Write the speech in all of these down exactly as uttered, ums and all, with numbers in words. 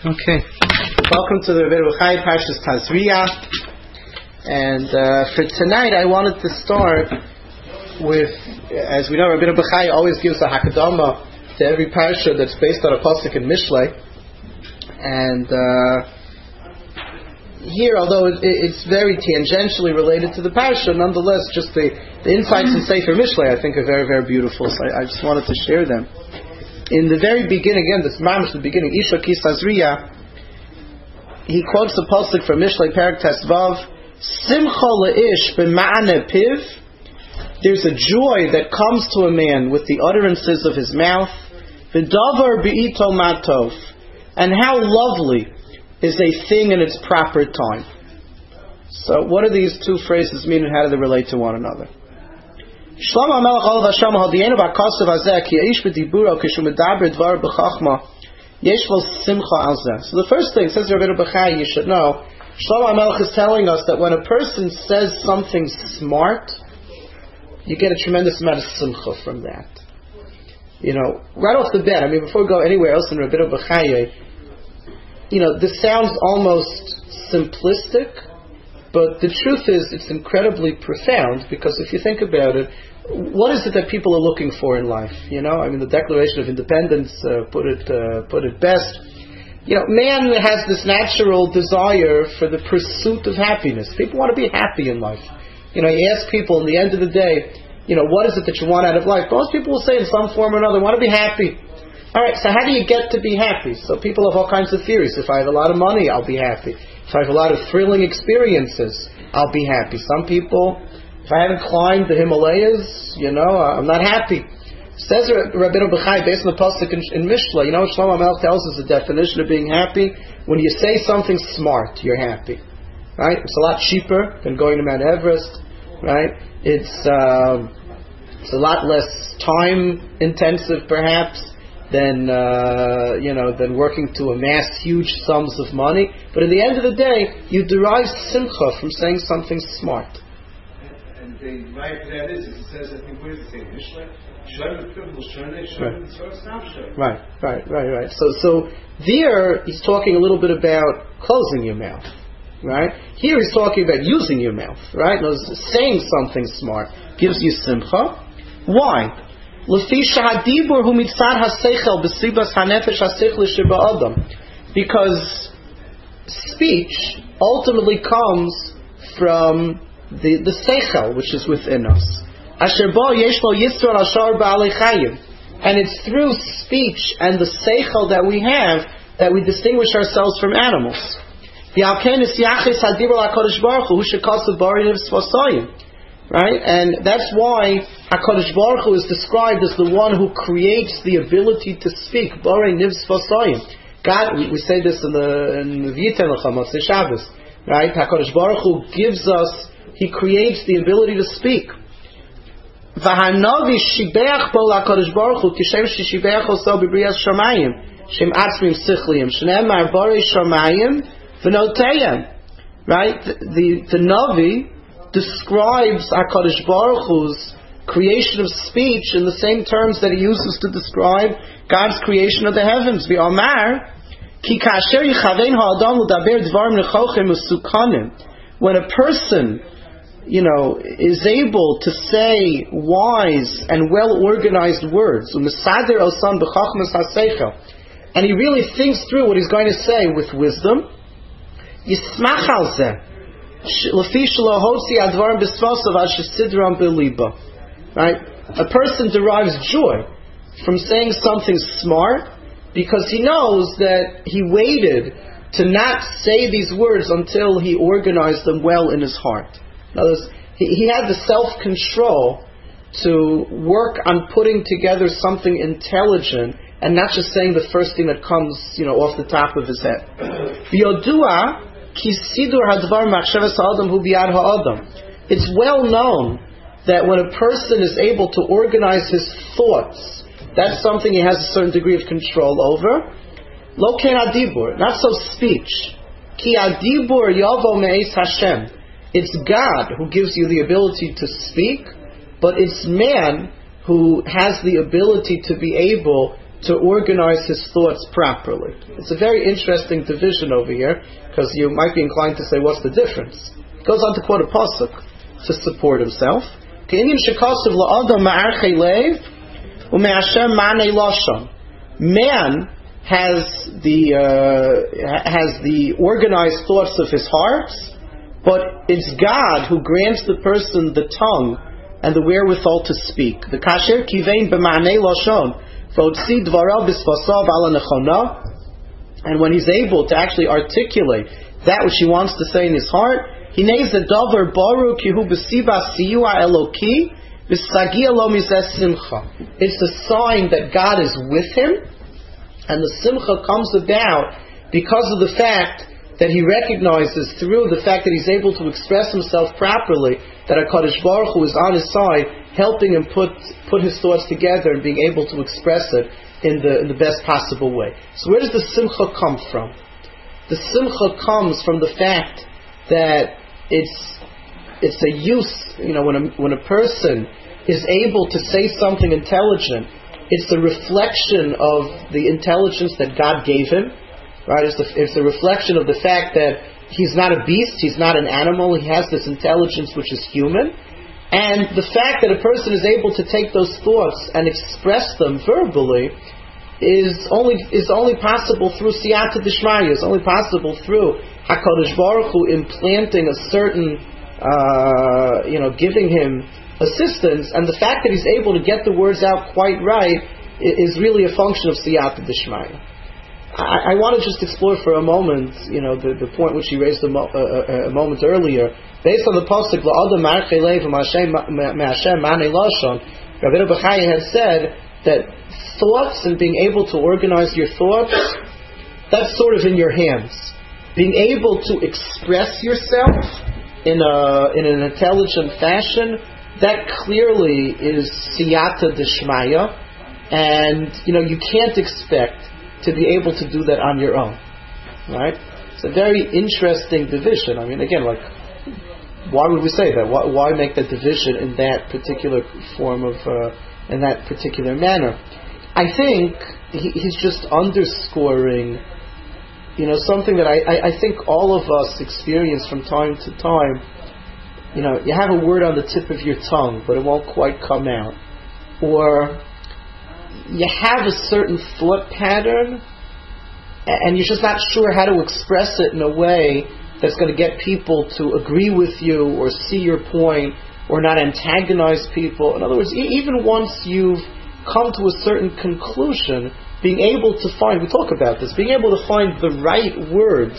Okay, welcome to the Rabbeinu Bechai Parshas Tazria, and uh, for tonight I wanted to start with, as we know, Rabbeinu Bechai always gives a hakadama to every parsha that's based on a pasuk in Mishlei, and uh, here, although it, it's very tangentially related to the parsha, nonetheless, just the, the insights in Sefer Mishlei I think are very, very beautiful, so I, I just wanted to share them. In the very beginning, again, this mamish, the beginning, Isha Ki Tazria, he quotes the pasuk from Mishlei Perek Tesvav, Simcha le'ish b'ma'ane piv. There's a joy that comes to a man with the utterances of his mouth. V'davar bi'ito matov. And how lovely is a thing in its proper time. So, what do these two phrases mean, and how do they relate to one another? Shlomo HaMelech Olav Hashem Hodienu Ba'Kosav Hazeh Ki Eish B'Diburo Kishu Medaber Dvar B'Chachma Yesh Lo Simcha Al Zeh. So the first thing, says Rabbeinu Bechai, you should know, Shlomo HaMelech is telling us that when a person says something smart, you get a tremendous amount of simcha from that. You know, right off the bat, I mean, before we go anywhere else in Rabbeinu Bechai, you know, this sounds almost simplistic, but the truth is, it's incredibly profound, because if you think about it, what is it that people are looking for in life? You know, I mean, the Declaration of Independence uh, put it uh, put it best. You know, man has this natural desire for the pursuit of happiness. People want to be happy in life. You know, you ask people, in the end of the day, you know, what is it that you want out of life? Most people will say, in some form or another, want to be happy. All right, so how do you get to be happy? So people have all kinds of theories. If I have a lot of money, I'll be happy. If I have a lot of thrilling experiences, I'll be happy. Some people, if I haven't climbed the Himalayas, you know, I'm not happy. Says Rabbeinu Bechai, based on the pasuk in, in Mishlei, you know what Shlomo HaMelech tells us the definition of being happy? When you say something smart, you're happy. Right? It's a lot cheaper than going to Mount Everest. Right? It's, uh, it's a lot less time intensive, perhaps, than uh, you know, than working to amass huge sums of money. But at the end of the day, you derive simcha from saying something smart. And, and the right to that is, it says, I think, where does it say? Mishlei? Right, right, right, right. So, so there he's talking a little bit about closing your mouth, right? Here he's talking about using your mouth, right? No, saying something smart gives you simcha. Why? Because speech ultimately comes from the, the seichel, which is within us. And it's through speech and the seichel that we have that we distinguish ourselves from animals. Right? And that's why HaKadosh Baruch Hu is described as the one who creates the ability to speak. Borei niv sfasayim. God, we, we say this in the in the V'yitem Lecha Motzei Shabbos. Right? HaKadosh Baruch Hu gives us, He creates the ability to speak. V'hanavi shibeach bo HaKadosh Baruch Hu kishem shibeach oso b'briyas shamayim shem atzmim sichliyim shneimar borei shamayim v'noteyim. Right? The, the, the Navi describes HaKadosh Baruch Hu's creation of speech in the same terms that he uses to describe God's creation of the heavens. V'amar ki kasher yichavein ha'adam l'daber dvarim nechochem usukanim. When a person, you know, is able to say wise and well-organized words, u'mesader osan b'chachmas ha'seichel, and he really thinks through what he's going to say with wisdom, yismach al zeh. Right? A person derives joy from saying something smart because he knows that he waited to not say these words until he organized them well in his heart. In other words, he, he had the self-control to work on putting together something intelligent and not just saying the first thing that comes, you know, off the top of his head. V'yodua It's well known that when a person is able to organize his thoughts, that's something he has a certain degree of control over. Lo ken adibur, not so speech. Ki adibur yavo me'es Hashem. It's God who gives you the ability to speak, but it's man who has the ability to be able to organize his thoughts properly. It's a very interesting division over here, because you might be inclined to say, what's the difference? He goes on to quote a pasuk to support himself. Man has the uh, has the organized thoughts of his heart, but it's God who grants the person the tongue and the wherewithal to speak. The kasher kivein b'ma'anei lashon v'otzi dvarav b'svasav ala nechona, and when he's able to actually articulate that which he wants to say in his heart, hinei ze davar baru ki hu b'siba siyua eloki v'sagia lo mizeh simcha. It's a sign that God is with him, and the simcha comes about because of the fact that he recognizes through the fact that he's able to express himself properly, that HaKadosh Baruch Hu is on his side, helping him put put his thoughts together and being able to express it in the in the best possible way. So where does the simcha come from? The simcha comes from the fact that it's it's a use, you know, when a, when a person is able to say something intelligent, it's a reflection of the intelligence that God gave him. Right, it's, the, it's a reflection of the fact that he's not a beast, he's not an animal, he has this intelligence which is human, and the fact that a person is able to take those thoughts and express them verbally is only is only possible through siyata d'shmaya, is only possible through HaKadosh Baruch Hu implanting a certain, uh, you know, giving him assistance, and the fact that he's able to get the words out quite right is really a function of siyata d'shmaya. I, I want to just explore for a moment, you know, the, the point which he raised a, mo- uh, a moment earlier. Based on the pasuk, "La'adam ma'archei lev ma'ashem ma'anei lashon," Rabbeinu Bechaya had said that thoughts and being able to organize your thoughts, that's sort of in your hands. Being able to express yourself in a in an intelligent fashion, that clearly is siyata d'shmaya, and you know you can't expect to be able to do that on your own, right? It's a very interesting division. I mean, again, like, why would we say that? Why, why make that division in that particular form of, uh, in that particular manner? I think he, he's just underscoring, you know, something that I, I, I think all of us experience from time to time. You know, you have a word on the tip of your tongue, but it won't quite come out. Or you have a certain thought pattern, and you're just not sure how to express it in a way that's going to get people to agree with you or see your point or not antagonize people. In other words, e- even once you've come to a certain conclusion, being able to find, we talk about this, being able to find the right words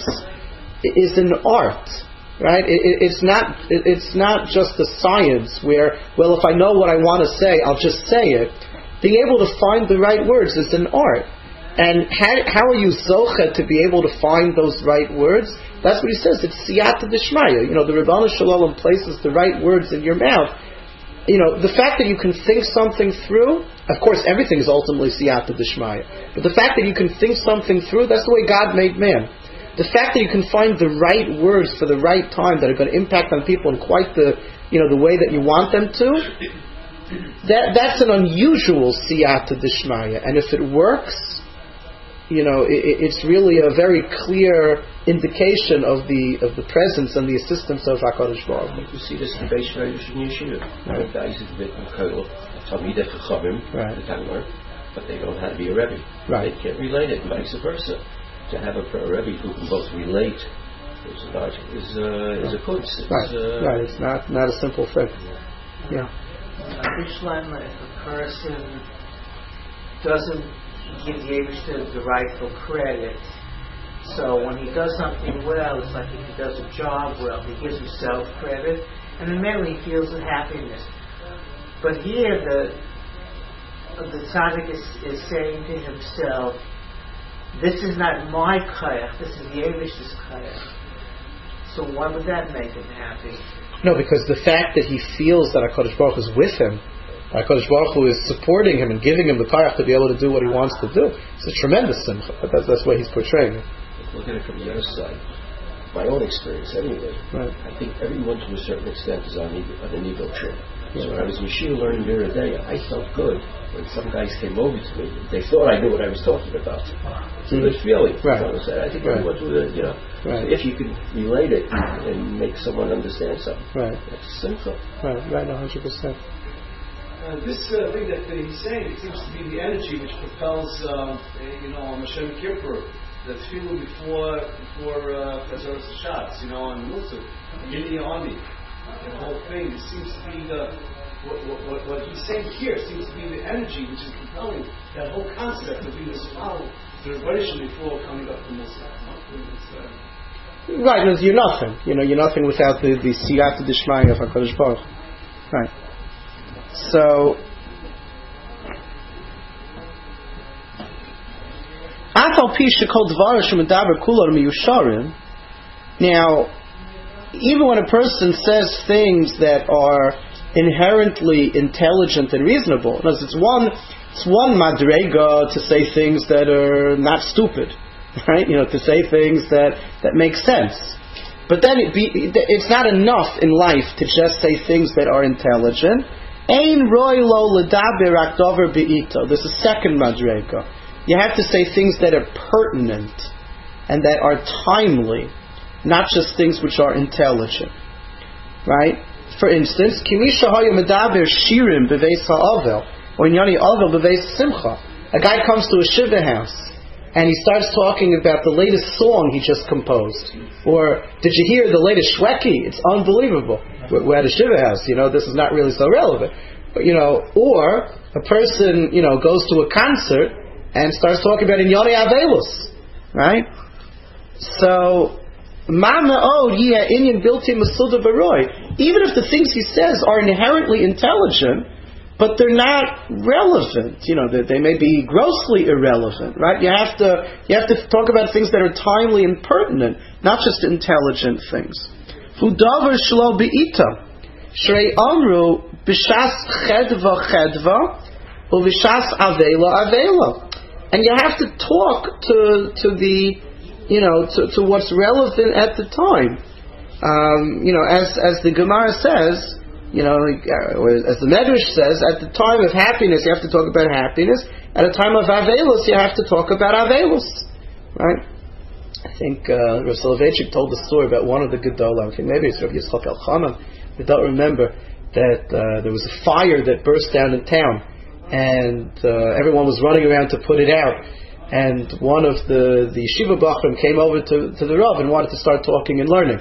is an art. Right? It, it, it's not. It, it's not just a science where, well, if I know what I want to say, I'll just say it. Being able to find the right words is an art. And how, how are you zocha to be able to find those right words? That's what he says. It's siyata d'shmaya. You know, the Ribono Shel Olam places the right words in your mouth. You know, the fact that you can think something through, of course, everything is ultimately siyata d'shmaya. But the fact that you can think something through, that's the way God made man. The fact that you can find the right words for the right time that are going to impact on people in quite the, you know, the way that you want them to, That that's an unusual siyata d'shmaya, and if it works, you know, it, it's really a very clear indication of the of the presence and the assistance of HaKadosh Baruch Hu. You see this in Beis Shlosh in Yeshiva. Right. Guys is a bit of Kol, Talmidei Chachamim, the Tangur, but they don't have to be a Rebbe. Right. They can't relate it, and vice versa. To have a, a Rebbe who can both relate is a is a, is a kunst. Right. Uh, right. It's not not a simple thing. Yeah. Islam, if a person doesn't give the Eibishter the rightful credit, so when he does something well, it's like if he does a job well, he gives himself credit, and then maybe he feels the happiness. But here, the the tzaddik is, is saying to himself, "This is not my kayach, this is the Eibishter's kayach." So why would that make him happy? No, because the fact that he feels that HaKadosh Baruch Hu is with him, HaKadosh Baruch Hu is supporting him and giving him the kayach to be able to do what he wants to do, it's a tremendous simcha. But that's, that's what he's portraying. Look at it from the other side. My own experience, anyway. Right. I think everyone to a certain extent is on, ego, on an ego trip. So when I was Mashiach learning there today, I felt good when some guys came over to me. They thought I knew what I was talking about. So mm-hmm. Good feeling. Right. So I think right. everyone's with it, you know. Right. So if you can relate it and make someone understand something, right. That's simple. Right, right, one hundred percent. Uh, this uh, thing that uh, he's saying, it seems to be the energy which propels, um, uh, you know, on Hashem Kippur, the tefillah before before Chazaras uh, Hashatz, you know, on Musaf, in the army, the whole thing. It seems to be the what, what, what he's saying here seems to be the energy which is propelling that whole concept of being this follow the revelation before coming up to Musaf. Right, because you're nothing. You know, you're nothing without the the siyata d'shmaya of HaKadosh Baruch. Right. So, now, even when a person says things that are inherently intelligent and reasonable, it's one, it's one madrega to say things that are not stupid, right? You know, to say things that, that make sense. But then it be, it's not enough in life to just say things that are intelligent. Ein roy lo ledaber ak dover beito. This is second madrega. You have to say things that are pertinent and that are timely, not just things which are intelligent. Right? For instance, kimisha haya medaber shirim beveis ha'avel, or inyani avel beveis simcha. A guy comes to a shiva house and he starts talking about the latest song he just composed. Or, did you hear the latest shweki? It's unbelievable. We're at a shiva house, you know, this is not really so relevant. But, you know, or a person, you know, goes to a concert and starts talking about Inyani Avelus, right? So, Ma me'od yeh inyan bilti masuda baroy. Even if the things he says are inherently intelligent, but they're not relevant, you know, they, they may be grossly irrelevant, right? You have to, you have to talk about things that are timely and pertinent, not just intelligent things. Fudavar shlo beita, shrei amru b'shas chedva chedva, u'b'shas avela avela, and you have to talk to to the, you know, to, to what's relevant at the time. Um, you know, as as the Gemara says, you know, as the Medrash says, at the time of happiness you have to talk about happiness. At a time of avelus you have to talk about avelus, right? I think uh, Rav Soloveitchik told the story about one of the Gedolim. I think maybe it's Rav Yitzchak Elchanan. I don't remember that uh, there was a fire that burst down in town, and uh, everyone was running around to put it out. And one of the the Shiva Bachrim came over to, to the Rav and wanted to start talking and learning.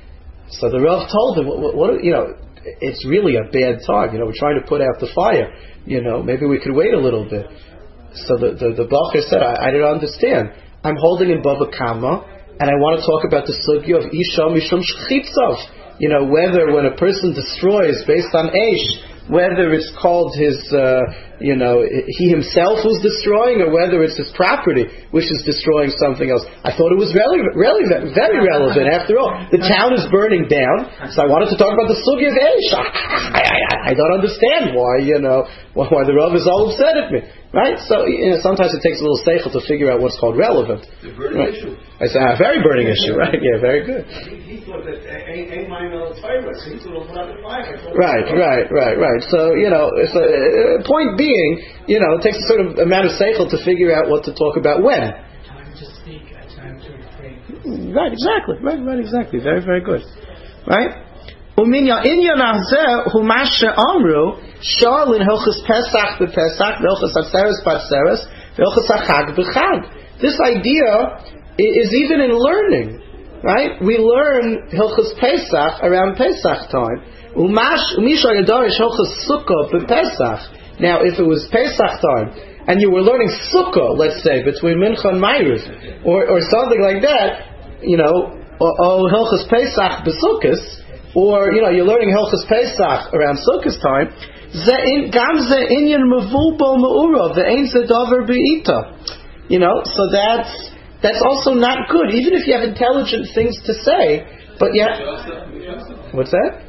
So the Rav told him, what, what, you know, it's really a bad time. You know, we're trying to put out the fire. You know, maybe we could wait a little bit. So the the, the Bachar said, I, I don't understand. I'm holding in Bava Kama, and I want to talk about the sugya of Isha Mishum Shchitzov. You know, whether when a person destroys based on Eish, whether it's called his, uh, you know, he himself who's destroying, or whether it's his property which is destroying something else. I thought it was relevant, relevant, very relevant. After all, the town is burning down, so I wanted to talk about the sugya of Eish. I, I, I don't understand why, you know, why, why the Rav is all upset at me. Right? So, you know, sometimes it takes a little seichel to figure out what's called relevant. The burning right? issue. I say, a very burning issue, right? Yeah, very good. He, he thought that ain't mine on the fire, so he thought put out the fire. Right, right, right, right. So, you know, so, uh, point being, you know, it takes a certain amount of seichel to figure out what to talk about when. Time to speak, a time to refrain. Right, exactly. Right, right, exactly. Very, very good. Right? Uminya inyan hazeh hu mashe amru shalin hilchos Pesach b'Pesach v'hilchos Atzeres b'Atzeres v'hilchos Hachag b'Chag. This idea is even in learning, right? We learn hilchos Pesach around Pesach time. Umash umisha yadarish hilchos Sukkah b'Pesach. Now, if it was Pesach time and you were learning Sukkah, let's say between Mincha and Ma'ariv, or or something like that, you know, or hilchos Pesach b'Sukkos. Or, you know, you're learning Hilchos Pesach around Sukkot time. You know, so that's that's also not good. Even if you have intelligent things to say, but yeah. What's that?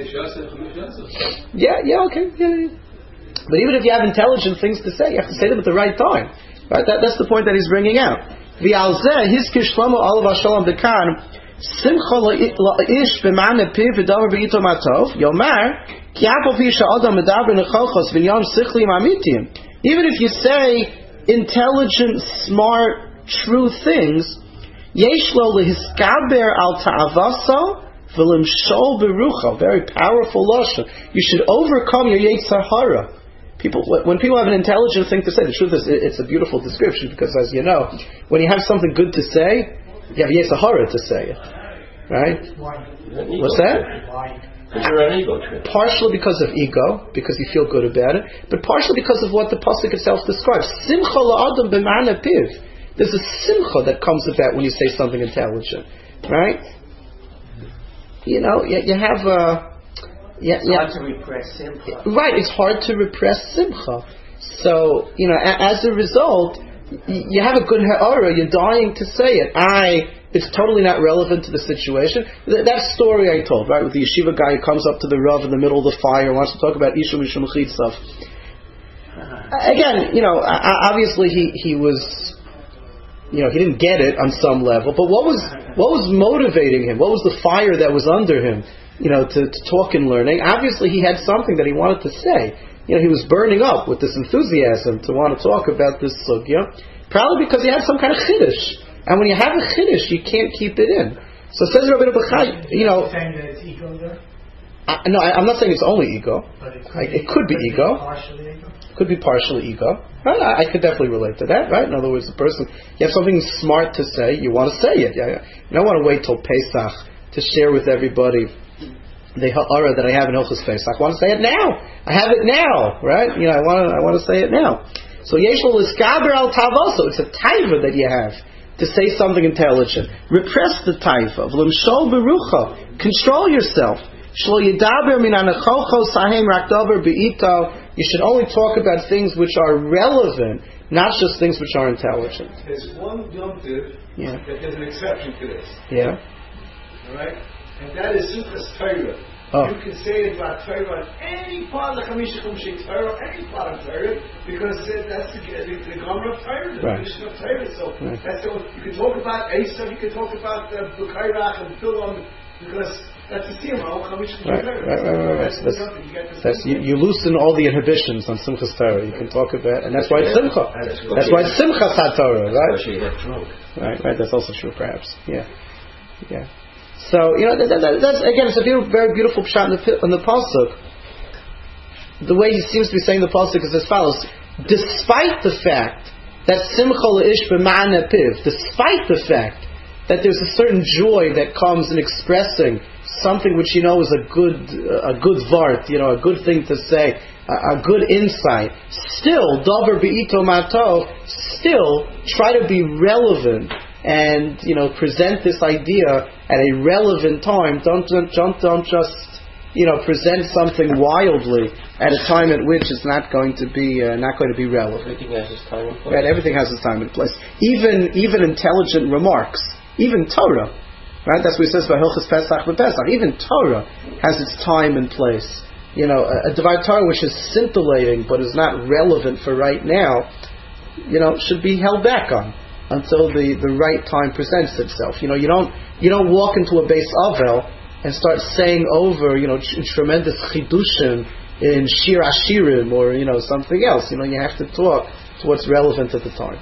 Yeah, yeah, okay, yeah, yeah. But even if you have intelligent things to say, you have to say them at the right time, right? That, that's the point that he's bringing out. V'alzeh hiskir Shlomo alav hashalom dekan. Simcha la'ish b'ma'ane piv v'davar b'ito matov yomar Even if you say intelligent, smart, true things, very powerful lashon. You should overcome your yetzer hara. People, when people have an intelligent thing to say, the truth is, it's a beautiful description because, as you know, when you have something good to say, you have yetzer hara to say it, right? Why? What's that? Why? Because you're an ego trip. Partially because of ego, because you feel good about it, but partially because of what the pasuk itself describes. Simcha la'adam b'ma'ana piv. There's a simcha that comes about when you say something intelligent, right? You know, you, you have a. Yeah, it's yeah. hard to repress simcha. Right, it's hard to repress simcha. So, you know, a, as a result, y- you have a good ha'ara, you're dying to say it. I, it's totally not relevant to the situation. Th- that story I told, right, with the yeshiva guy who comes up to the Rav in the middle of the fire and wants to talk about Isha Mishum Chitzav. Again, you know, obviously he, he was, you know, he didn't get it on some level, but what was, what was motivating him? What was the fire that was under him? You know, to, to talk and learning. Obviously, he had something that he wanted to say. You know, he was burning up with this enthusiasm to want to talk about this sugya. Probably because he had some kind of chiddush. And when you have a chiddush, you can't keep it in. So says Rabbi Bechai, you know. Saying that it's ego there? I, no, I, I'm not saying it's only ego. But it could, I, be, it could be could ego. Be partially ego. Could be partially ego. Right? I, I could definitely relate to that. Right? In other words, the person, you have something smart to say, you want to say it. Yeah, yeah. You don't want to wait till Pesach to share with everybody the ha'ara that I have in Hilchos Pesach. I want to say it now. I have it now, right? You know, I want to, I want to say it now. So yeshlo liskaber al tavoso. It's a taiva that you have to say something intelligent. Repress the taiva. V'limshol berucha. Control yourself. Shlo yidaber min anachocho sahem rakdover beito. You should only talk about things which are relevant, not just things which are intelligent. There's one yom tiv Yeah. that there's an exception to this. Yeah. All right. And that is Sukkos Torah. Oh. You can say it about Torah on any part of the Chamisha Chumshei Torah, any part of Torah, because uh, that's the, the, the Gomer of Torah, the Right. Mishnah of Torah. So Right. that's the, you can talk about Esav, you can talk about uh, Bukairach and Philom, because that's the same, all Chamisha Chumshei Right, Torah. right, right, right, right. That's, That's, that's, you, get the that's you, you loosen all the inhibitions on Simchas Torah. You can talk about, and that's why it's Simcha. That's why it's Simchas HaTorah, right? Especially if drunk. Right, right. That's also true, perhaps. Yeah, yeah. So you know, that, that, that's again, it's a beautiful, very beautiful pshat in the, in the pasuk. The way he seems to be saying the pasuk is as follows: despite the fact that simcha leish b'ma'ana piv, despite the fact that there's a certain joy that comes in expressing something which you know is a good, a good vart, you know, a good thing to say, a, a good insight. Still, davar be'ito mato. Still, try to be relevant and you know present this idea at a relevant time. Don't don't don't just you know present something wildly at a time at which it's not going to be uh, not going to be relevant. Everything has its time and place. Right, everything has its time and place. Even even intelligent remarks, even Torah. Right, that's what it says about Hilchos Pesach and Pesach. Even Torah has its time and place. You know, a, a Devar Torah which is scintillating but is not relevant for right now, you know, should be held back on until the, the right time presents itself. You know, you don't you don't walk into a base Avel and start saying over, you know, tr- tremendous chidushim in Shir Ashirim or you know something else. You know, you have to talk to what's relevant at the time.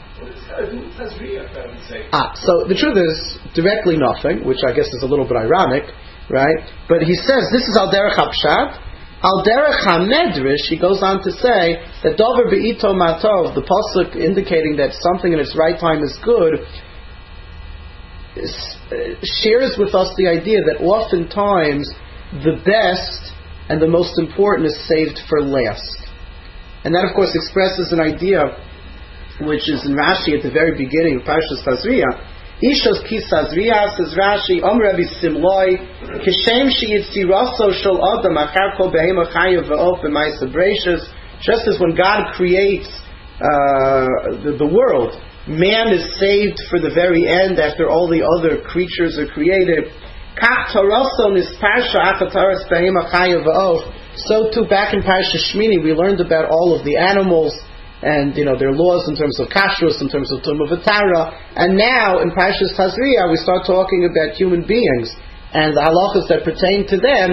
Ah, so the truth is directly nothing, which I guess is a little bit ironic, right? But he says this is al derech hapshat. Al derech hamedrash, he goes on to say that Dover be'ito matov, the pasuk indicating that something in its right time is good, is, uh, shares with us the idea that oftentimes the best and the most important is saved for last. And that of course expresses an idea which is in Rashi at the very beginning of Parshas Tazria. Ishos ki Tazria, says Rashi, Om Rabbi Simloi, Kishem sheyitziraso shel adam achar kol behema chayav v'of b'maisa breishis. Just as when God creates uh, the, the world, man is saved for the very end after all the other creatures are created. Kach taraso nisparsha achataras behema chayav v'of. So too, back in Parshas Shmini, we learned about all of the animals and you know their laws in terms of kashrus, in terms of tumah v'tara, and now in Parshas Tazria we start talking about human beings and the halachas that pertain to them.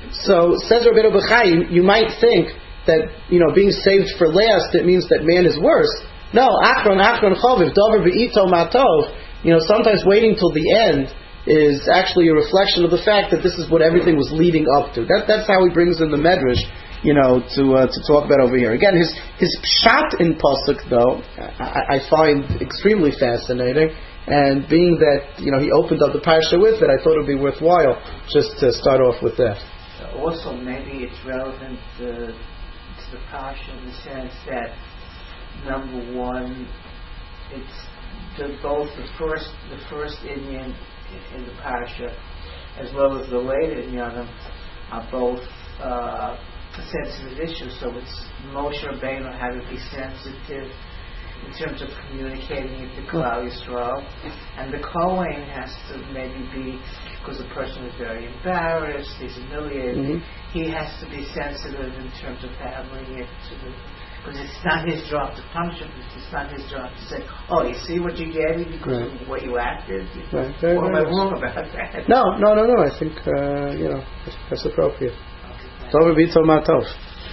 So, says Rabbeinu Bechai, you might think that, you know, being saved for last, it means that man is worse. No, Achron, Achron Choviv, Dover Be'ito Matov, you know, sometimes waiting till the end is actually a reflection of the fact that this is what everything was leading up to. That, that's how he brings in the Medrash, you know, to uh, to talk about over here. Again, his his pshat in Pasuk, though, I, I find extremely fascinating. And being that, you know, he opened up the parasha with it, I thought it would be worthwhile just to start off with that. Also, maybe it's relevant uh, to the parasha in the sense that, number one, it's the, both the first the first Inyan in the parasha as well as the later Inyanim are both uh, sensitive issues. So it's Moshe Rabbeinu having to be sensitive in terms of communicating it to Klal Yisrael, and the Kohen has to maybe be, because the person is very embarrassed, he's humiliated, mm-hmm. he has to be sensitive in terms of handling it to the, because it's not his job to punish him, it's not his job to say, oh, you see what you gave me because right. of the way you acted? Right. Very, or very am I wrong about that? No, no, no, no, I think, uh, you know, that's, that's appropriate. Dover B'ito Matov.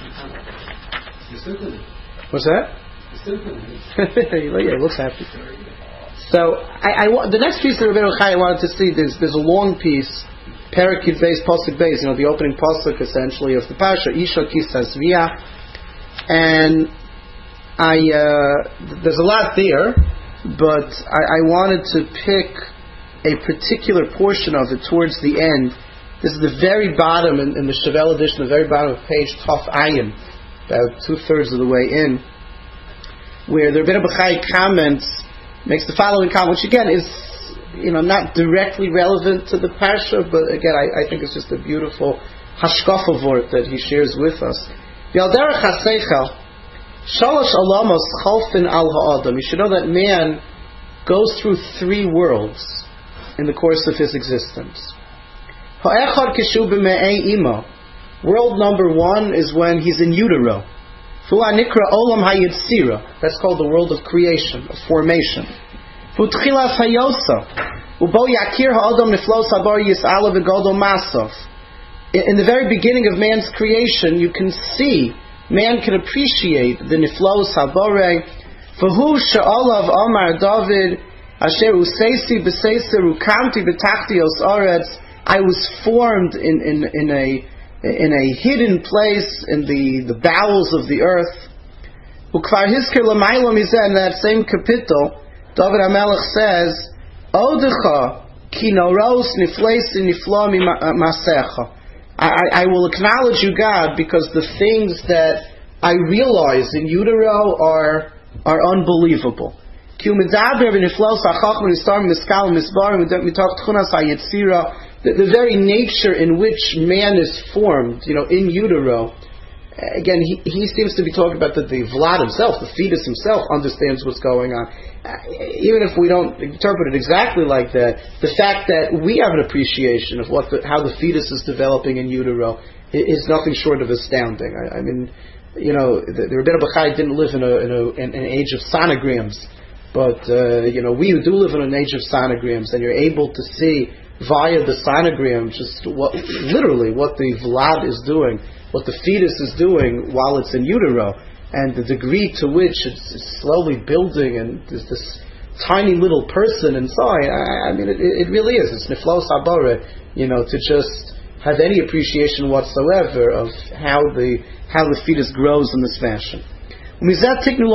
What's that? Yeah, he looks happy. So, I, I, the next piece that Rabbeinu Chai wanted to see, there's, there's a long piece, Perek Yud Beis, Pasuk Beis, you know, the opening Pasuk essentially of the Parsha, Isha Kis Hazvia, and I, uh, there's a lot there, but I, I wanted to pick a particular portion of it towards the end. This is the very bottom, in, in the Chevel edition, the very bottom of page Taf Ayin, about two-thirds of the way in, where the Rebbeinu Bechai comments, makes the following comment, which again is, you know, not directly relevant to the parsha, but again, I, I think it's just a beautiful hashkafa vort that he shares with us. Yalderech haseichel, shalosh alamos chalfin al ha'adam. You should know that man goes through three worlds in the course of his existence. Ha'echad kishu b'me'ei imo. World number one is when he's in utero. That's called the world of creation, of formation. In the very beginning of man's creation, you can see, man can appreciate the niflos habore. V'hu she'olav Omar David asher useisi b'seiser ukamti b'tachtios oretz. I was formed in in in a in a hidden place in the, the bowels of the earth. Ukvar Hisker Lamailom is in that same capital, David HaMelech says, Odecha ki noros nifleisi niflo masecha. I will acknowledge you, God, because the things that I realize in utero are are unbelievable. Ki umedaber v'niflos ha'chachma nistar miskal misbarim mitok tchunas ha'yetzira. The, the very nature in which man is formed, you know, in utero, again, he, he seems to be talking about that the Vlad himself, the fetus himself, understands what's going on. Uh, even if we don't interpret it exactly like that, the fact that we have an appreciation of what the, how the fetus is developing in utero is, is nothing short of astounding. I, I mean, you know, the, the Rebbeinu Bechai didn't live in, a, in, a, in an age of sonograms, but, uh, you know, we do live in an age of sonograms, and you're able to see via the sonogram, just what, literally what the Vlad is doing, what the fetus is doing while it's in utero, and the degree to which it's, it's slowly building, and there's this tiny little person inside. I, I mean, it, it really is. It's niflos habore, you know, to just have any appreciation whatsoever of how the how the fetus grows in this fashion. And it's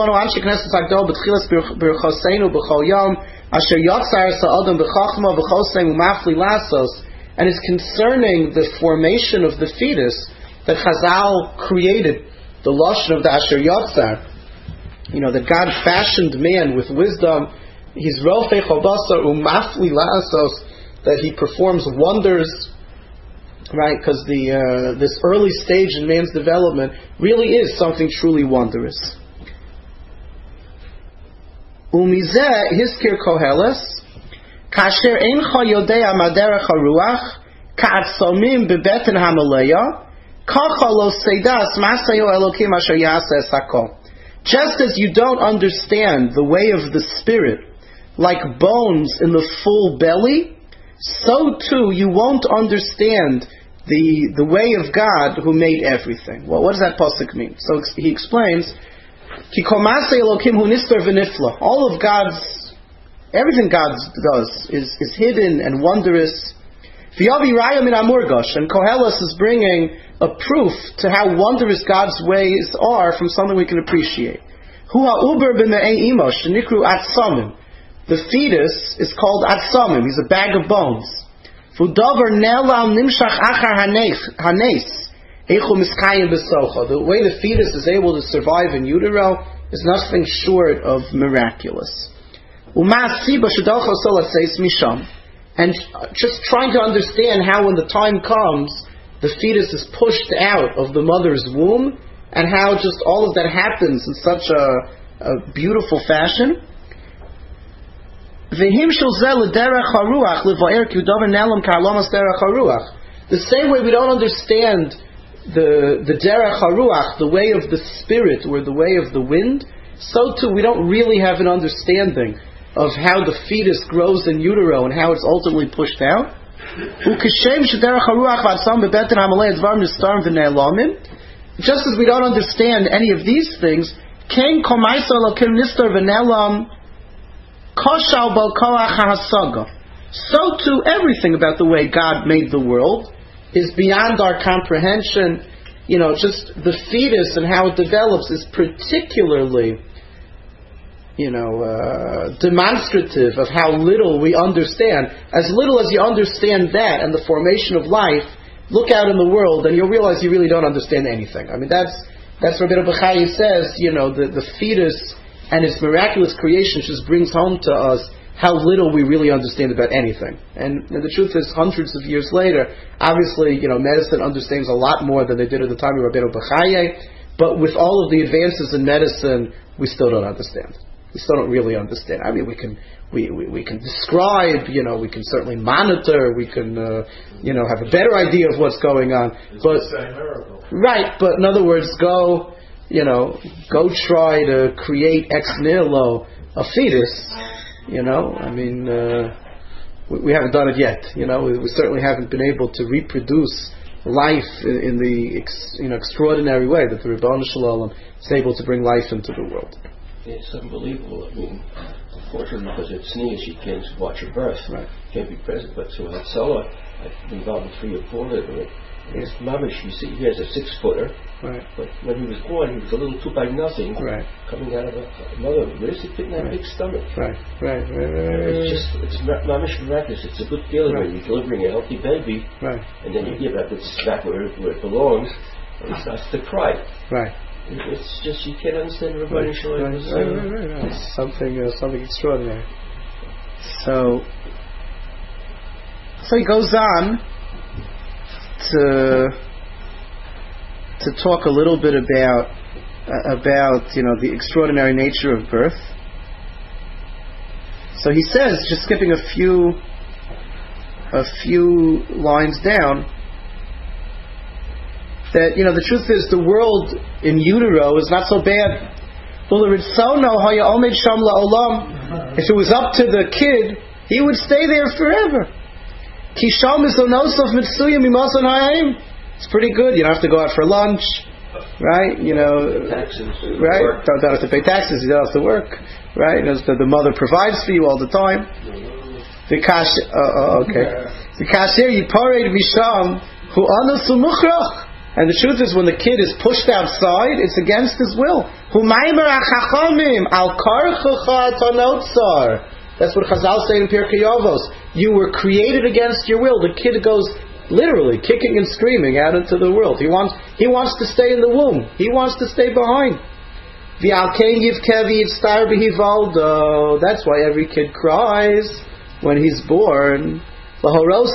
concerning the formation of the fetus that Chazal created, the lashon of the Asher Yotzar, you know, that God fashioned man with wisdom. He's rofei chobasar umafli la'asos, that he performs wonders, right? Because the uh, this early stage in man's development really is something truly wondrous. Umizeh hiskir koheles kasher eincha yodea maderech haruach ka'atzomim bebeten hamaleya kacha lo seidas masayo elokim asher yaseh sakol. Just as you don't understand the way of the spirit like bones in the full belly, so too you won't understand the the way of God who made everything. Well, what does that pasuk mean? So he explains, Ki kol ma'aseh Elokim hu nistar v'nifla. All of God's, everything God does is, is hidden and wondrous. V'yavi raya min amurgosh, and Koheles is bringing a proof to how wondrous God's ways are from something we can appreciate. Hu ha'uber b'me'ei imosh, nikru atzamim. The fetus is called atzamim. He's a bag of bones. V'davar nelam nimshach achar hanes. The way the fetus is able to survive in utero is nothing short of miraculous. And just trying to understand how when the time comes, the fetus is pushed out of the mother's womb, and how just all of that happens in such a, a beautiful fashion. The same way we don't understand the the derech haruach, the way of the spirit or the way of the wind, so too we don't really have an understanding of how the fetus grows in utero and how it's ultimately pushed out. Just as we don't understand any of these things, so too everything about the way God made the world is beyond our comprehension. You know, just the fetus and how it develops is particularly, you know, uh, demonstrative of how little we understand. As little as you understand that and the formation of life, look out in the world and you'll realize you really don't understand anything. I mean, that's that's what Rabbeinu Bechai says. You know, the the fetus and its miraculous creation just brings home to us how little we really understand about anything. And, and the truth is, hundreds of years later, obviously, you know, medicine understands a lot more than they did at the time of Rabbeinu Bechai, but with all of the advances in medicine, we still don't understand. We still don't really understand. I mean, we can we, we, we can describe, you know, we can certainly monitor, we can, uh, you know, have a better idea of what's going on. It's but right, but in other words, go, you know, go try to create ex nihilo a fetus. You know, I mean, uh, we, we haven't done it yet. You know, we, we certainly haven't been able to reproduce life in, in the ex, you know extraordinary way that the Rebbeinu Shalom is able to bring life into the world. It's unbelievable. I mean, unfortunately, because it's sneeze, she can't watch her birth, right. Can't be present. But so at Sola, I've been involved in three or four of it. His mamish, you see, he has a six footer. Right. But when he was born, he was a little two by nothing. Right. Coming out of a, another. Where does he fit in that right. big stomach? Right. Right. Right. Right. It's just, it's mamish miraculous. It's a good feeling right. when you're delivering a healthy baby. Right. And then you give that, it's back where, where it belongs, and he starts to cry. Right. It's just, you can't understand Rabbi right. Shalom. Right. Right. Right. Right. Right. It's something, uh, something extraordinary. So, so he goes on to to talk a little bit about uh, about you know the extraordinary nature of birth. So he says, just skipping a few a few lines down, that you know the truth is the world in utero is not so bad. If it was up to the kid, he would stay there forever. It's pretty good. You don't have to go out for lunch, right? You know, taxes, right? Don't, don't have to pay taxes. You don't have to work, right? You know, the, the mother provides for you all the time. The kash, uh, okay. The kasher yipared misham hu anus umuchrach. And the truth is, when the kid is pushed outside, it's against his will. Hu maimer achachamim al karchucha tanotzar. That's what Chazal say in Pirkei Avos. You were created against your will. The kid goes literally kicking and screaming out into the world. He wants he wants to stay in the womb. He wants to stay behind. That's why every kid cries when he's born. He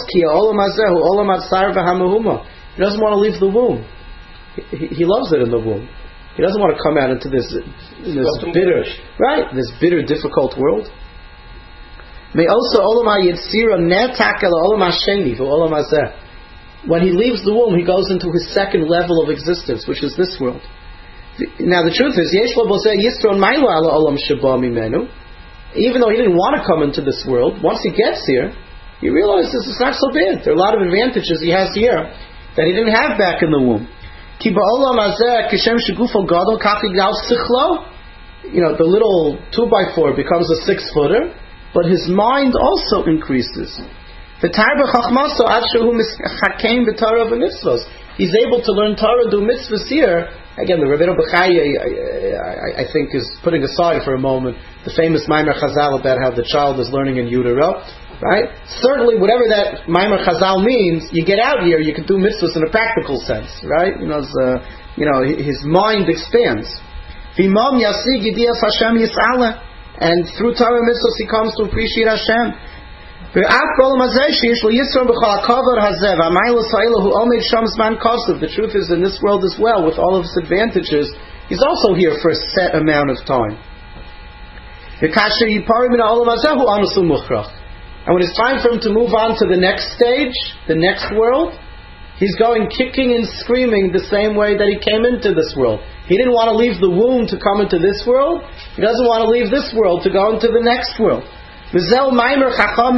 doesn't want to leave the womb. He, he loves it in the womb. He doesn't want to come out into this, this bitter, right? This bitter, difficult world. When he leaves the womb, he goes into his second level of existence, which is this world. Now the truth is, even though he didn't want to come into this world, once he gets here, he realizes it's not so bad. There are a lot of advantages he has here. that he didn't have back in the womb. You know, the little two by four becomes a six footer, but his mind also increases. He's able to learn Torah, do mitzvahs here. Again, the Rabbeinu Bechai, I, I, I think, is putting aside for a moment the famous Maimer Chazal about how the child is learning in utero, right? Certainly, whatever that Maimer Chazal means, you get out here, you can do mitzvahs in a practical sense, right? You know, uh, you know, his mind expands. And through Torah mitzvahs, he comes to appreciate Hashem. The truth is, in this world as well, with all of its advantages, he's also here for a set amount of time. And when it's time for him to move on to the next stage, the next world, he's going kicking and screaming the same way that he came into this world. He didn't want to leave the womb to come into this world. He doesn't want to leave this world to go into the next world. That's what Chazal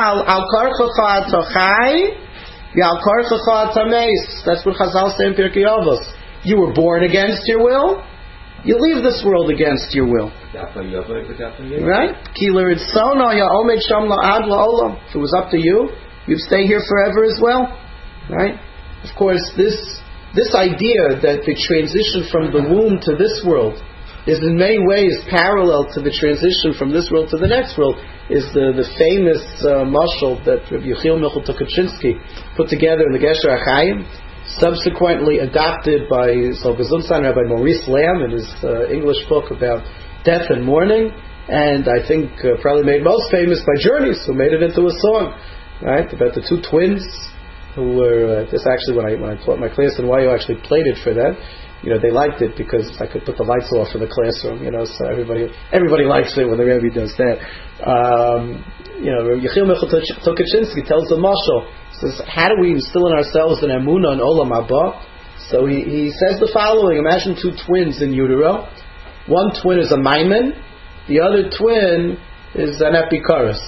say in Pirkei Avos. You were born against your will, you leave this world against your will. Right? If it was up to you, you'd stay here forever as well. Right? Of course, this this idea that the transition from the womb to this world is in many ways parallel to the transition from this world to the next world is the, the famous uh, mashal that Rabbi Yechiel Michal Tukachinsky put together in the Gesher HaChaim, subsequently adopted by Solgazunsan, Rabbi Maurice Lamb in his uh, English book about death and mourning, and I think uh, probably made most famous by Journeys, who made it into a song, right, about the two twins who were, uh, this actually when I when I taught my class in Y U, I actually played it for them. You know, they liked it because I could put the lights off in the classroom, you know, so everybody everybody likes it when the Rebbe does that. Um, you know, Yechiel Michal Tukachinsky tells the mashal, says, how do we instill in ourselves an emunah and olam haba? So he, he says the following: imagine two twins in utero. One twin is a maimen, the other twin is an epikaris.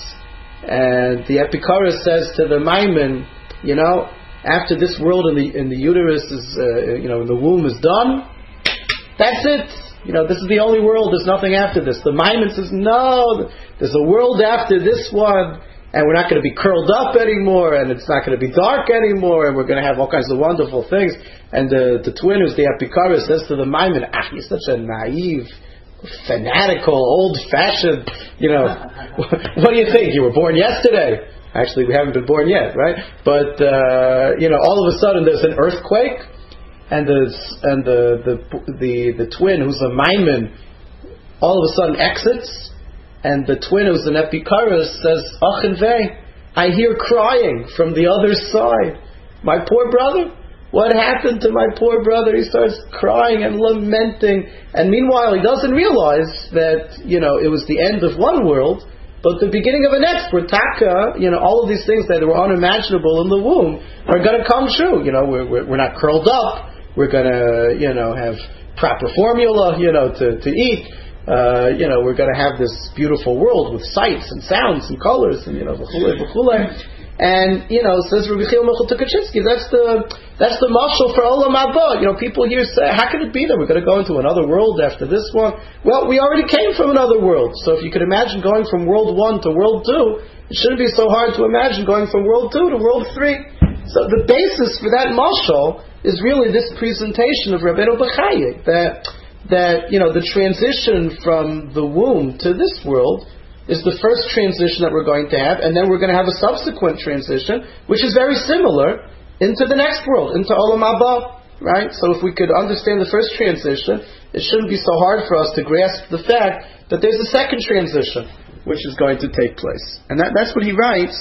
And the epikaris says to the maimen, you know, after this world in the in the uterus is, uh, you know, in the womb is done, that's it. You know, this is the only world. There's nothing after this. The Maimon says, no, there's a world after this one, and we're not going to be curled up anymore, and it's not going to be dark anymore, and we're going to have all kinds of wonderful things. And the the twin, who's the Epikaris, says to the Maimon, ah, you're such a naive, fanatical, old-fashioned, you know, what do you think? You were born yesterday. Actually, we haven't been born yet, right? But uh, you know, all of a sudden there's an earthquake, and the and the the the, the twin who's a Maimon all of a sudden exits, and the twin who's an Epikaris says, "Achin vei, I hear crying from the other side. My poor brother. What happened to my poor brother?" He starts crying and lamenting, and meanwhile he doesn't realize that, you know, it was the end of one world, but the beginning of a next, where taka, you know, all of these things that were unimaginable in the womb are going to come true. You know, we're, we're, we're not curled up. We're going to, you know, have proper formula, you know, to, to eat. Uh, you know, we're going to have this beautiful world with sights and sounds and colors and, you know, v'chulei, v'chulei. And, you know, says Rabbi Yechiel Michal Tukachinsky, that's the that's the mashal for olam haba. You know, people here say, how can it be that we're going to go into another world after this one? Well, we already came from another world. So if you could imagine going from world one to world two, it shouldn't be so hard to imagine going from world two to world three. So the basis for that mashal is really this presentation of Rabbeinu Bechai, that that, you know, the transition from the womb to this world is the first transition that we're going to have, and then we're going to have a subsequent transition, which is very similar, into the next world, into Olam Haba, right? So if we could understand the first transition, it shouldn't be so hard for us to grasp the fact that there's a second transition, which is going to take place. And that, that's what he writes.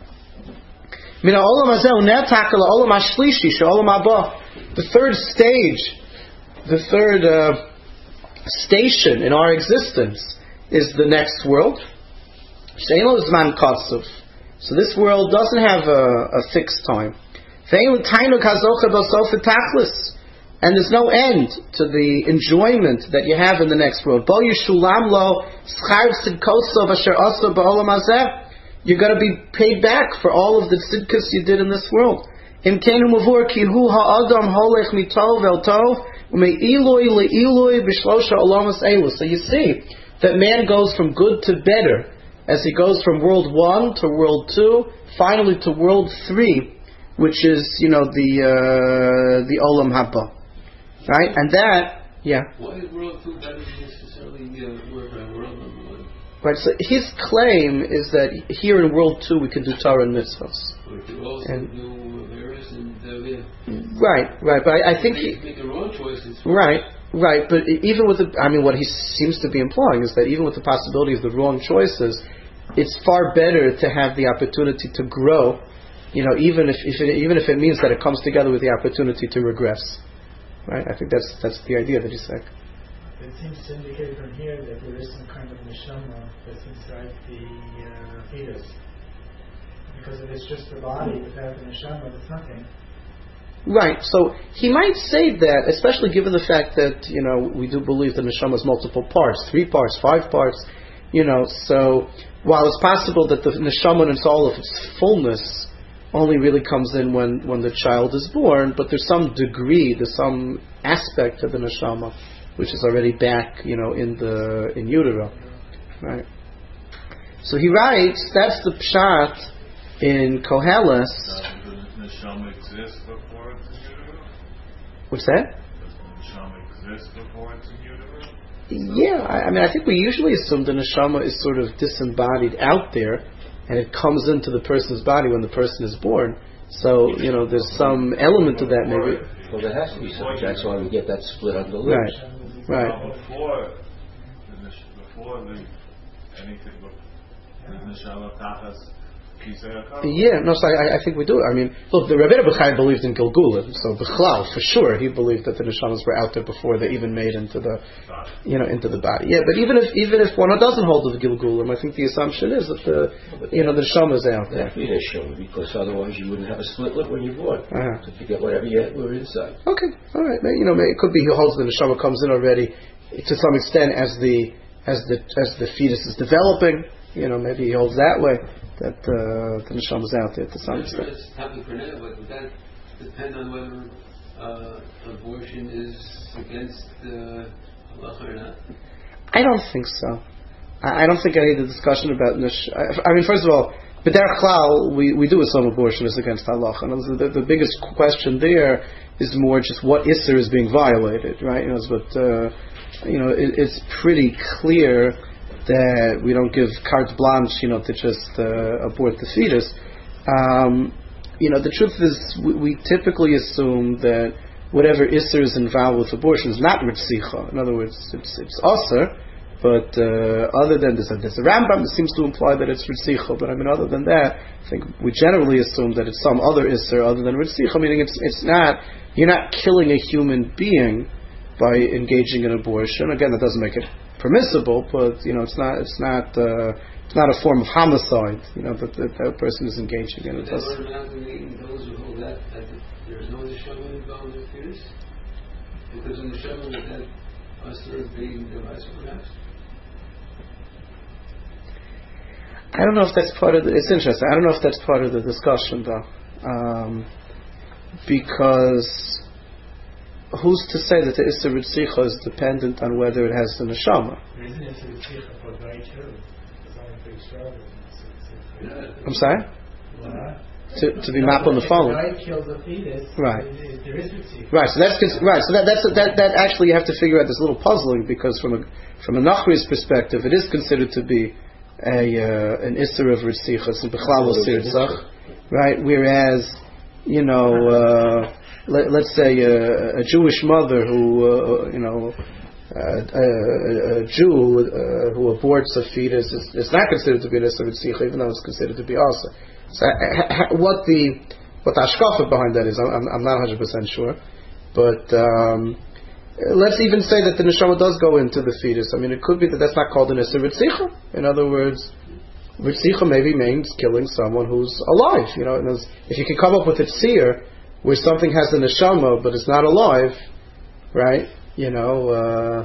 The third stage, the third uh, station in our existence is the next world. So this world doesn't have a, a fixed time. And there's no end to the enjoyment that you have in the next world. You're going to be paid back for all of the tzidkus you did in this world. Im kenu mavur ki hu ha'adam holech mitov el tov u'me'iloi le'iloi b'shlosha olamas elu. So you see that man goes from good to better as he goes from world one to world two, finally to world three, which is, you know, the uh, the olam haba, right? And that, yeah. Why is world two better than necessarily uh, world number one? Right. So his claim is that here in world two we can do Torah and mitzvahs. We can also and, do various and uh, yeah. Right, right. But I, I think he make the wrong choices. Right. Right, but even with the, I mean, what he seems to be implying is that even with the possibility of the wrong choices, it's far better to have the opportunity to grow, you know, even if, if it, even if it means that it comes together with the opportunity to regress. Right? I think that's that's the idea that he's saying. It seems to indicate from here that there is some kind of neshama that's inside the uh, fetus. Because if it's just the body without the neshama, it's nothing. Right, so he might say that, especially given the fact that, you know, we do believe the neshama has multiple parts, three parts, five parts, you know, so while it's possible that the neshama in all of its fullness only really comes in when, when the child is born, but there's some degree, there's some aspect of the neshama which is already back, you know, in the in utero, right? So he writes, that's the pshat in Koheles. Does the neshama exist before it's in utero? What's that? Does the neshama exist before it's in utero? Yeah, I, I mean, I think we usually assume the neshama is sort of disembodied out there, and it comes into the person's body when the person is born. So, you know, there's some element to that, maybe. Well, there has to be some. That's why we get that split on the lips. Right, right. Well, before the nesh- before the anything, the neshama tachas. Yeah, no, so I, I think we do. I mean, look, the Rabbeinu Bechai believed in Gilgulim, so Bechlal, for sure, he believed that the neshamas were out there before they even made into the, you know, into the body. Yeah, but even if even if one doesn't hold with Gilgulim, I think the assumption is that the, you know, the neshamas are out there. Definitely neshama, because otherwise you wouldn't have a split lip when you're born. Uh-huh. To forget whatever you had were inside. Okay, all right. You know, it could be he holds the neshama comes in already to some extent as the as the as the fetus is developing. You know, maybe he holds that way. That uh, the neshama is out there to some extent. It's happening for now, but would that depend on whether uh, abortion is against uh, halacha or not? I don't think so. I, I don't think I need a discussion about nish. I, I mean, first of all, b'derech klal, we we do assume abortion is against halacha. And the, the biggest question there is more just what isser is being violated, right? You know, but uh, you know, it, it's pretty clear that we don't give carte blanche, you know, to just uh, abort the fetus. Um, you know, the truth is, we, we typically assume that whatever isser is involved with abortion is not ritzicha. In other words, it's it's aser, but uh, other than this, there's a Rambam that seems to imply that it's ritzicha. But I mean, other than that, I think we generally assume that it's some other isser other than ritzicha. Meaning, it's it's not you're not killing a human being by engaging in abortion. Again, that doesn't make it permissible, but you know, it's not it's not uh, it's not a form of homicide. You know, that that, that person is engaging in it. Those who hold that, that there is no neshama involved in the fetus, because in the neshama would that usher being devised perhaps. I don't know if that's part of the, it's interesting. I don't know if that's part of the discussion though, um, because who's to say that the Isser Ritzicha is dependent on whether it has the neshama? There isn't Isser Ritzicha for dry children. It's only for children. I'm sorry? What? To, to be mapped on the phone. If the kills the fetus, right. There is Ritzicha. Right. So that's right. So that that's that that actually you have to figure out this little puzzling, because from a from a Nachri's perspective, it is considered to be a uh, an Isser of Ritzicha, so Bechlal Sirzach, right? Whereas, you know. Uh, Let, let's say uh, a Jewish mother who, uh, you know, uh, a, a Jew uh, who aborts a fetus is, is not considered to be an Isser Ritzicha, even though it's considered to be also. So, uh, what the what the hashkafa behind that is, I'm, I'm not one hundred percent sure. But um, let's even say that the neshama does go into the fetus. I mean, it could be that that's not called an Isser Ritzicha. In other words, Ritzicha maybe means killing someone who's alive. You know, and if you can come up with a tzir where something has a neshama but it's not alive, right? You know, uh,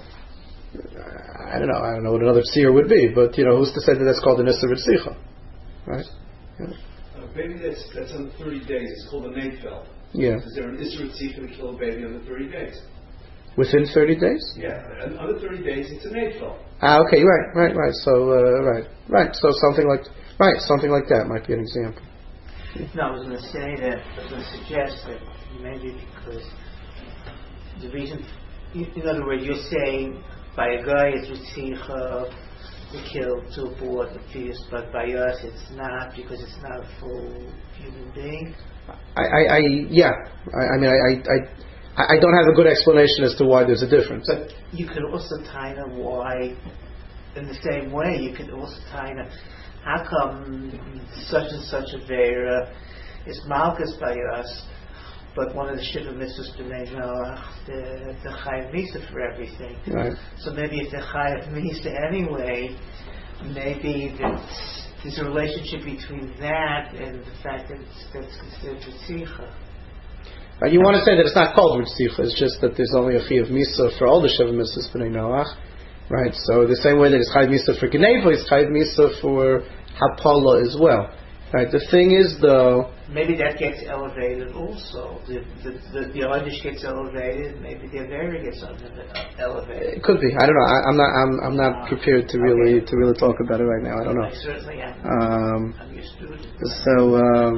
I don't know. I don't know what another tzir would be, but you know, who's to say that that's called an Isser Ritzicha, right? Yeah. maybe that's that's on the thirty days. It's called a Neifel. Yeah. Is there an Isra Tzika to kill a baby on the thirty days? Within thirty days? Yeah, and on the thirty days, it's a Neifel. Ah, okay, right, right, right. So, uh, right, right. So something like, right, something like that might be an example. No, I was going to say that, I was going to suggest that maybe because the reason, in other words, you're saying by a guy it's Ritzicha to kill to abort the fetus, but by us it's not because it's not a full human being? I, I, I yeah. I, I mean, I, I, I don't have a good explanation as to why there's a difference. But you could also tie in why, in the same way, you could also tie in how come such and such a vera is malchus by us, but one of the shiva mitzvahs b'nei Noach, the the chayav misa for everything. Right. So maybe if the chayav misa anyway, maybe that's, there's a relationship between that and the fact that it's, that's considered ritzicha. Uh, you want to say that it's not called ritzicha, it's just that there's only a chayav misa for all the shiva mitzvahs b'nei Noach. Right, so the same way that it's chayav misa for Geneva, it's chayav misa for Hapala as well. Right, the thing is though, maybe that gets elevated also. The the the, the Odish gets elevated. Maybe the Avera gets elevated. It could be. I don't know. I, I'm not. I'm. I'm not uh, prepared to really okay. to really talk about it right now. I don't know. I certainly am. Um, I'm your student. So. Um,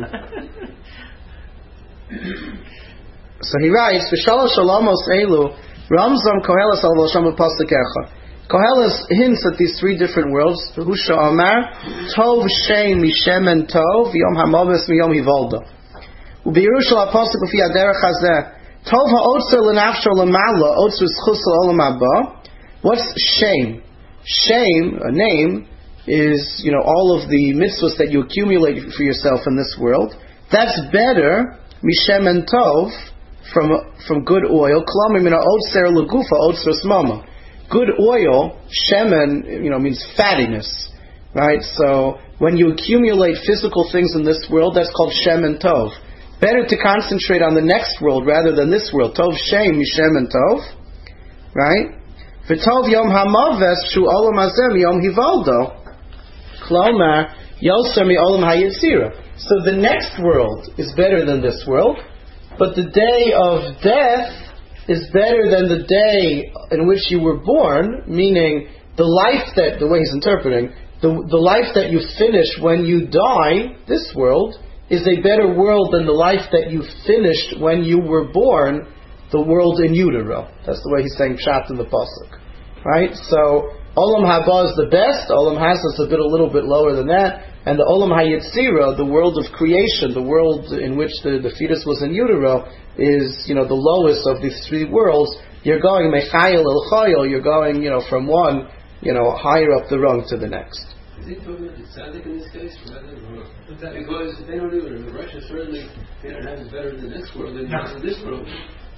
so he writes, "V'shalosh shalomos elu ramzam kohelas al v'sham pasuk echa." Koheles hints at these three different worlds. Husha Amar, Tov Shem Mishem and Tov, Yom Hamoves Miyom Hivolda. Ubirushal Apostle Kufi Aderech Hazeh. Tov Ha'otzer L'nafsho L'mala, Otzer Schusel Olam Haba. What's Shem? Shem, a name, is, you know, all of the mitzvahs that you accumulate for yourself in this world. That's better, Mishem and Tov, from from good oil. Klamim Mina Otzer L'gufa, Otzer Smama. Good oil, shemen, you know, means fattiness, right? So when you accumulate physical things in this world, that's called shemen tov. Better to concentrate on the next world rather than this world. Tov shem mishemen tov, right? V'tov yom hamaves shu olam hazeh yom hivaldo, klomar yoser mi olam hayitzira. So the next world is better than this world, but the day of death is better than the day in which you were born, meaning the life that, the way he's interpreting, the, the life that you finish when you die, this world, is a better world than the life that you finished when you were born, the world in utero. That's the way he's saying pshat in the pasuk. Right? So, Olam Haba is the best, Olam Hasa is a bit a little bit lower than that, and the Olam HaYetzira, the world of creation, the world in which the, the fetus was in utero, is, you know, the lowest of these three worlds. You're going Mechayel El Chayel, you're going, you know, from one, you know, higher up the rung to the next. Is he talking about the tzaddik in this case? Because they don't do it. In Russia, certainly, they don't have it better in the next world than in this world.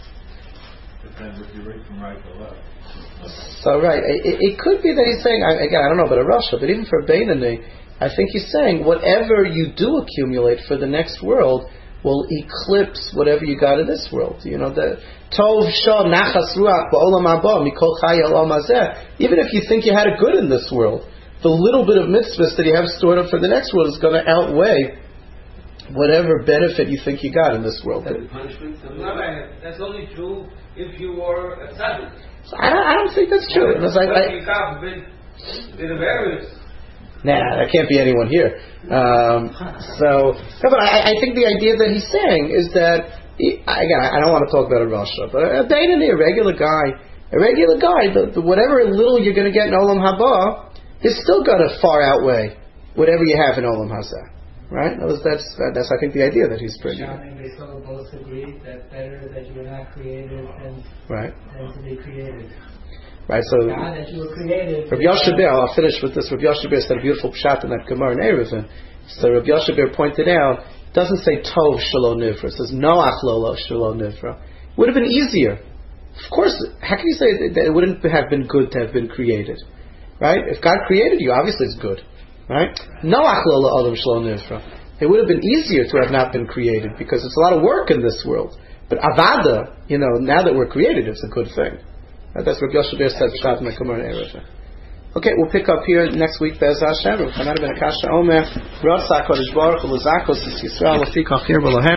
Depends if you read from right to left. So, right, it, it could be that he's saying, again, I don't know about a Russia, but even for Beinani, I think he's saying whatever you do accumulate for the next world will eclipse whatever you got in this world. You know, the Tov Shah Nachas Ruach Ba'olam Haba Mikol Chai Olam Hazeh. Even if you think you had a good in this world, the little bit of mitzvahs that you have stored up for the next world is going to outweigh whatever benefit you think you got in this world. That punishment? That's only true if you were a tzaddik. So I don't. I don't think that's true. It's like, I, you can't be the various. Nah, there can't be anyone here. Um, so, no, but I, I think the idea that he's saying is that, he, again, I don't want to talk about a Rasha, but a Beinani, a regular guy, a regular guy, the, the, whatever little you're going to get in Olam Haba is still going to far outweigh whatever you have in Olam Hazeh. Right? That's, that's, that's, I think, the idea that he's bringing. John and they sort of both agree that better that you were not created than, right. than to be created. Right, so God, that you were created. Rabbi Yoshabir, I'll finish with this. Rabbi Yoshabir said a beautiful pshat in that Gemara in Eruvin. So Rabbi Yoshabir pointed out, it doesn't say Tov Shelo Nivra, it says Noach Lolo Shelo Nivra. It would have been easier. Of course, how can you say that it wouldn't have been good to have been created? Right? If God created you, obviously it's good. Right? Noach Lolo Adam Shelo Nivra. It would have been easier to have not been created because it's a lot of work in this world. But Avada, you know, now that we're created, it's a good thing. That's what Yoshabir said. Pshat in the Gemara in Eruvin. Okay, we'll pick up here next week. Be'ez Hashem. Rav Chanan ben Akasha Omer. Rotsa Kodesh Baruch Hu L'Zakos Yisrael L'Fikach Here B'Lohem.